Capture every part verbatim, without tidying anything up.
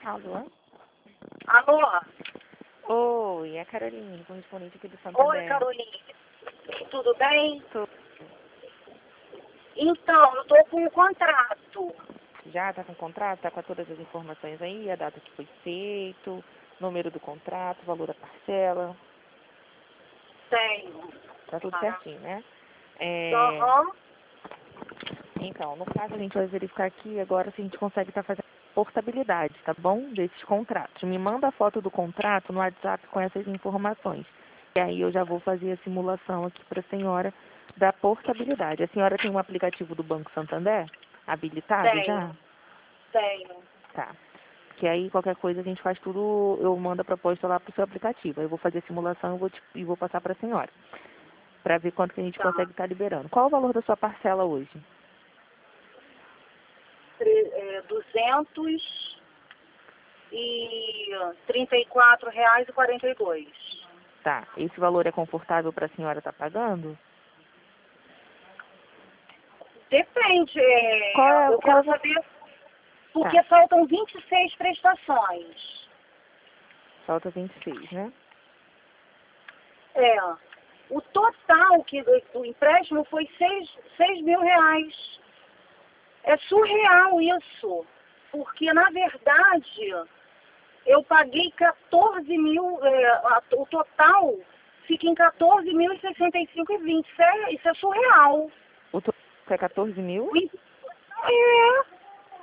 Alô? Alô? Oi, é a Caroline, correspondente aqui do Santander. Oi, Caroline. Tudo bem? Tô- Então, eu tô com um contrato. Já tá com o contrato? Tá com todas as informações aí? A data que foi feito, número do contrato, valor da parcela. Tenho. Tá tudo Ah. certinho, né? É, Aham. Então, no caso, a gente vai verificar aqui agora se a gente consegue estar fazendo portabilidade, tá bom? Desses contratos. Me manda a foto do contrato no WhatsApp com essas informações. E aí eu já vou fazer a simulação aqui para a senhora da portabilidade. A senhora tem um aplicativo do Banco Santander habilitado Tenho. já? Tenho. Tá. Que aí qualquer coisa a gente faz tudo, eu mando a proposta lá pro seu aplicativo. Aí eu vou fazer a simulação e vou, te- e vou passar para a senhora. Para ver quanto que a gente Tá. consegue estar liberando. Qual o valor da sua parcela hoje? Tre- é, duzentos e trinta e quatro reais e quarenta e dois. Tá. Esse valor é confortável para a senhora estar pagando? Depende. é, Qual é, eu qual quero é- saber porque Tá. faltam vinte e seis prestações. Falta vinte e seis, né? É. O total que do, do empréstimo foi seis mil reais. É surreal isso. Porque, na verdade, eu paguei quatorze mil, é, a- o total fica em quatorze mil e sessenta e cinco e vinte. Isso é, isso é surreal. O total é quatorze mil? É.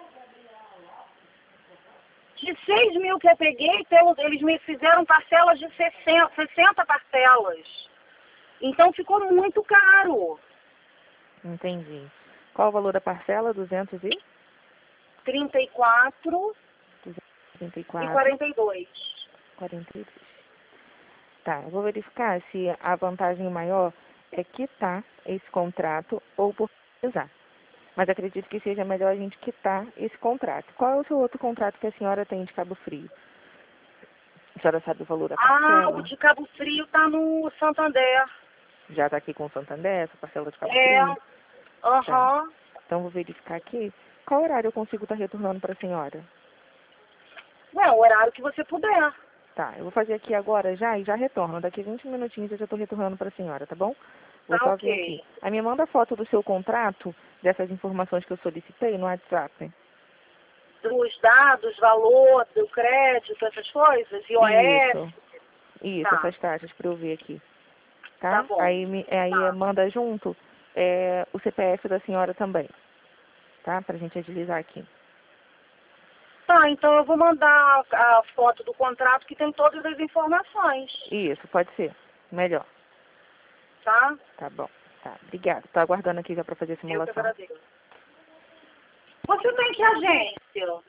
De seis mil que eu peguei, pelo, eles me fizeram parcelas de sessenta, sessenta parcelas. Então ficou muito caro. Entendi. Qual o valor da parcela? duzentos e? trinta e quatro duzentos e trinta e e quatro, quarenta e dois. quarenta e dois. Tá, eu vou verificar se a vantagem maior é quitar esse contrato ou por usar. Mas acredito que seja melhor a gente quitar esse contrato. Qual é o seu outro contrato que a senhora tem de Cabo Frio? A senhora sabe o valor da Ah, o parcela? de Cabo Frio tá no Santander. Já está aqui com o Santander, essa parcela de Cabo É, Frio? Tá. aham. Então vou verificar aqui. Qual horário eu consigo estar retornando para a senhora? É o horário que você puder. Tá, eu vou fazer aqui agora já e já retorno. Daqui vinte minutinhos eu já estou retornando para a senhora, tá bom? Vou Tá só ver aqui. ok. Aí me manda foto do seu contrato, dessas informações que eu solicitei no WhatsApp. Dos dados, valor, do crédito, essas coisas, I O Isso, F. isso, Tá, essas taxas para eu ver aqui, tá tá? bom. Aí, me, aí eh, Tá. manda junto é, o C P F da senhora também, tá? Pra gente agilizar aqui. Tá, então eu vou mandar a foto do contrato que tem todas as informações, Isso, pode ser. Melhor. tá? Tá bom. Tá, obrigada. Tô aguardando aqui já para fazer a Eu que simulação. agradeço. Você tem que agência?